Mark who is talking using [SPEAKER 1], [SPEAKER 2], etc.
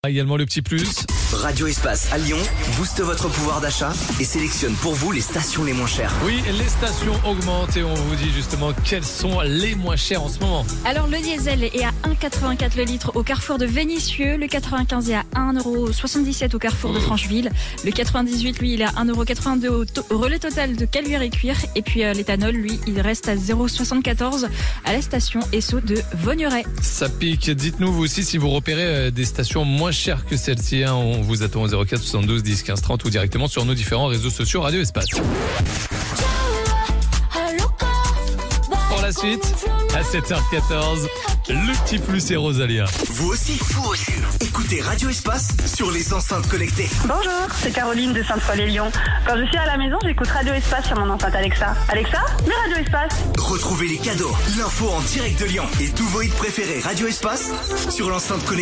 [SPEAKER 1] Également le petit plus.
[SPEAKER 2] Radio Espace à Lyon booste votre pouvoir d'achat et sélectionne pour vous les stations les moins chères.
[SPEAKER 1] Oui, les stations augmentent et on vous dit justement quelles sont les moins chères en ce moment.
[SPEAKER 3] Alors le diesel est à 1,84 le litre au carrefour de Vénissieux, le 95 est à 1,77 € au carrefour de Francheville, le 98 lui il est à 1,82 € au relais total de Caluire et Cuire et puis l'éthanol lui il reste à 0,74 à la station Esso de Vaugneray.
[SPEAKER 1] Ça pique, dites-nous vous aussi si vous repérez des stations moins chères que celle-ci. On vous attend au 04 72 10 15 30 ou directement sur nos différents réseaux sociaux Radio Espace. Pour la suite, à 7h14, le petit plus et Rosalia.
[SPEAKER 2] Vous aussi. Écoutez Radio Espace sur les enceintes connectées.
[SPEAKER 4] Bonjour, c'est Caroline de Sainte-Foy-les-Lyons. Quand je suis à la maison, j'écoute Radio Espace sur mon enceinte Alexa. Alexa, mets Radio Espace.
[SPEAKER 2] Retrouvez les cadeaux, l'info en direct de Lyon et tous vos hits préférés Radio Espace sur l'enceinte connectée.